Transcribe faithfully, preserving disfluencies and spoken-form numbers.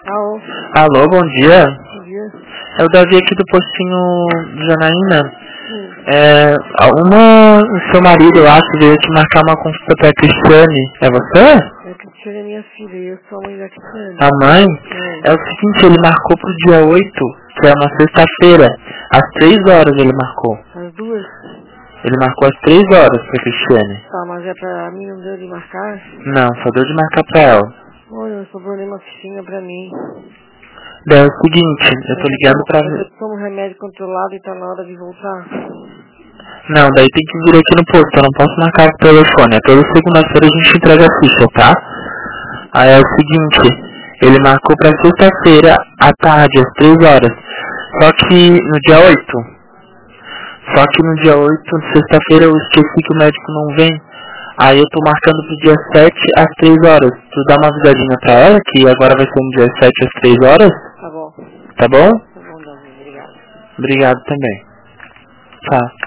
Alô? Alô, bom dia. Bom dia. É o Davi aqui do postinho de Janaína. Sim. É, uma, o seu marido, eu acho, veio te marcar uma consulta pra Cristiane. É você? A Cristiane é minha filha e eu sou a mãe da Cristiane. A mãe? É. É o seguinte, ele marcou pro dia oito, que é uma sexta-feira. Às três horas ele marcou. As duas? Ele marcou às três horas pra Cristiane. Tá, mas é pra mim, não deu de marcar? Não, só deu de marcar pra ela. Olha, sobrou nem uma fichinha pra mim. Daí é o seguinte, eu tô ligando pra... Eu tomo remédio controlado e tá na hora de voltar. Não, daí tem que vir aqui no posto, eu não posso marcar o telefone. É toda segunda-feira a gente entrega a ficha, tá? Aí é o seguinte, ele marcou pra sexta-feira à tarde, às três horas. Só que no dia oito. Só que no dia oito, sexta-feira, eu esqueci que o médico não vem. Aí eu tô marcando pro dia sete às três horas. Tu dá uma avisadinha pra ela, que agora vai ser no dia sete às três horas? Tá bom. Tá bom? Tá bom, Davi. Obrigado. Obrigado também. Tá.